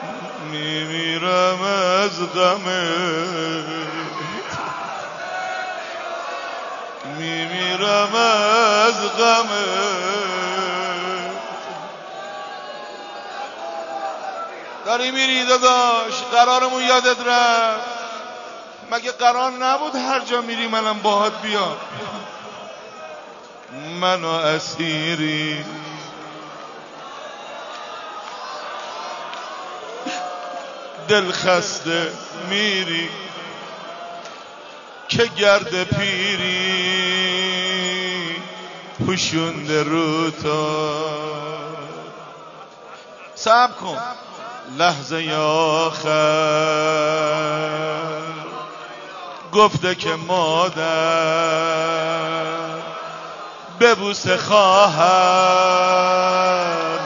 میمیرم از غمت، میمیرم از غمت. داری میری داداش، قرارمون یادت رفت. مگه قرار نبود هر جا میری منم باهات بیام؟ منو اسیری دل خسته میری که گرد پیری پوشونده رو تا. صبر کن لحظه آخر گفته که مادر ببوس خواهر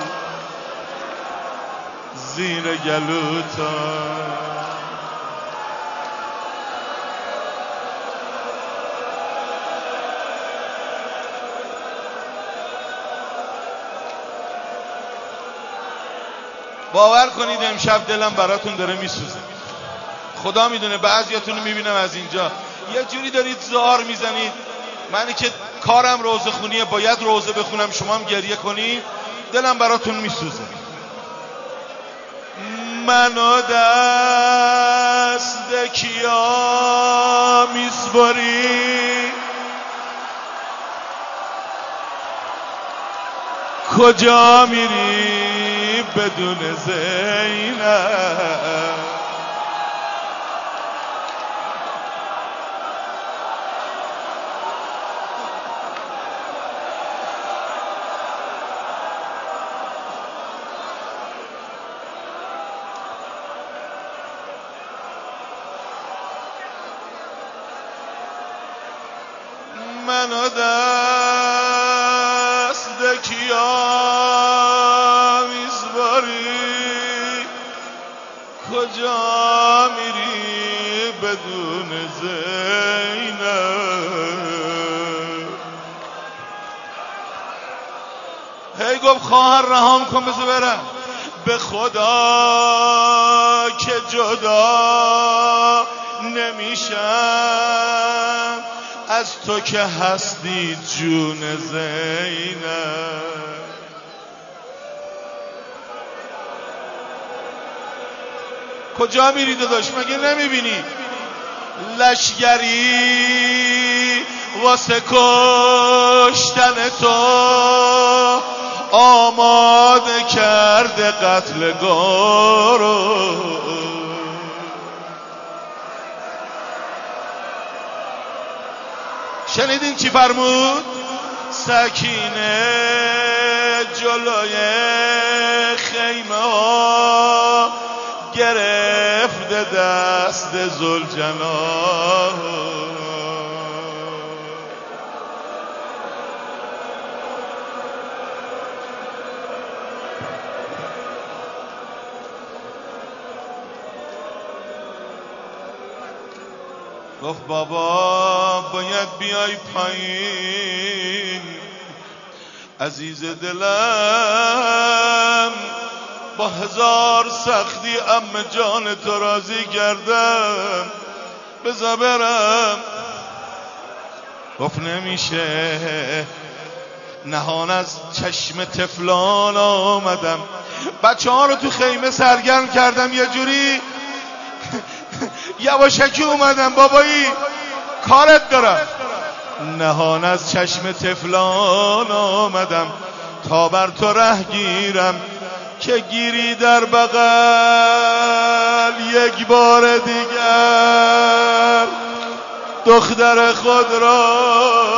زیر گلوتا. باور کنید امشب دلم براتون داره میسوزه. خدا میدونه بعضیاتون رو میبینم از اینجا یه جوری دارید زار میزنید. منی که کارم روزه خونیه باید روزه بخونم، شما هم گریه کنید. دلم براتون میسوزه. منو دست کیا میسپاری، کجا میری بدون زینب؟ منو دست کیا میسپاری، کجا میری بدون زینب؟ هی گفت خواهر رهام کن بذار برم. به خدا که جدا نمیشم از تو که هستی جون زینب. کجا میری داداش مگه نمیبینی لشگری واسه کشتن تو آماده کرده قتلگارو؟ شنیدین چی فرمود؟ سکینه جلوی خیمه ها گرفته دست ذوالجلال. گفت بابا باید بیای پایین، عزیز دلم با هزار سختی عمه جان تو راضی کردم، بذار برم. گفت نمیشه، نهان از چشم طفلان آمدم، بچه ها رو تو خیمه سرگرم کردم، یه جوری یواشکی اومدم بابایی کارت دارم. نهان از چشم طفلان آمدم تا بر تو ره گیرم، که گیری در بغل یک بار دیگر دختر خود را.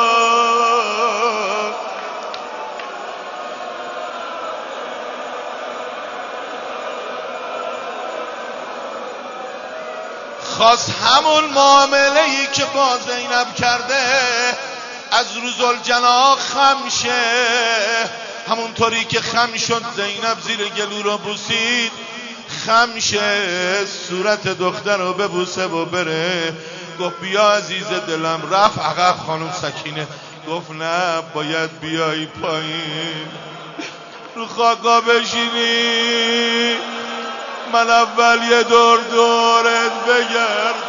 خواست همون معامله‌ای که با زینب کرده از رو ذوالجنا خم شه، همونطوری که خم شد زینب زیر گلو رو بوسید، خم شه صورت دختر رو ببوسه و بره. گفت بیا عزیز دلم. رفت عقب. خانم سکینه گفت نه باید بیایی پایین، رو خاکا بشینی، من اول یه دور دورت بگردم.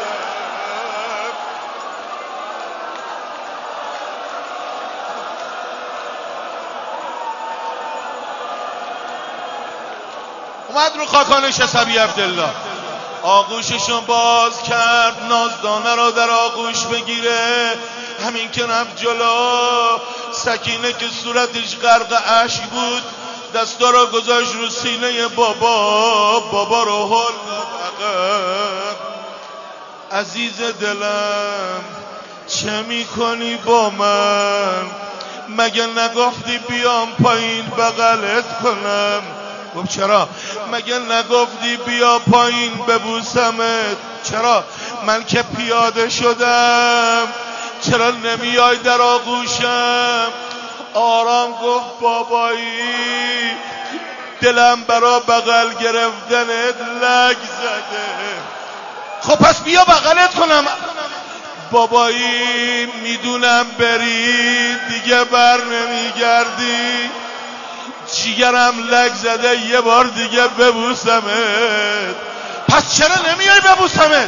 اومد رو خاکانش حسابی عبدالله، آغوششون باز کرد، نازدانه را در آغوش بگیره. همین که رفت جلو، سکینه که صورتش غرق اشک بود دستا را گذاشت رو سینه بابا رو هل داد. عزیز دلم چه میکنی با من؟ مگه نگفتی بیام پایین بغلت کنم؟ گفت چرا؟ مگه نگفتی بیا پایین ببوسمت؟ چرا؟ من که پیاده شدم، چرا نمیای در آغوشم؟ آرام گفت بابایی دلم برا بغل گرفتنت لگ زده. خب پس بیا بغلت کنم. بابایی میدونم بری دیگه بر نمیگردی، جیگرم لگ زده یه بار دیگه ببوسمت. پس چرا نمیای ببوسمت؟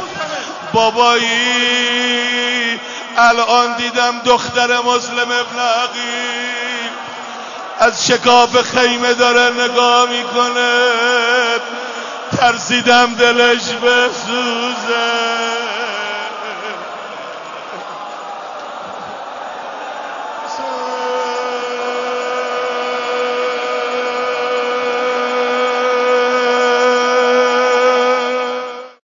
بابایی الان دیدم دختر مسلم ابلغی از شکاف خیمه داره نگاه میکنه، ترسیدم دلش بسوزه.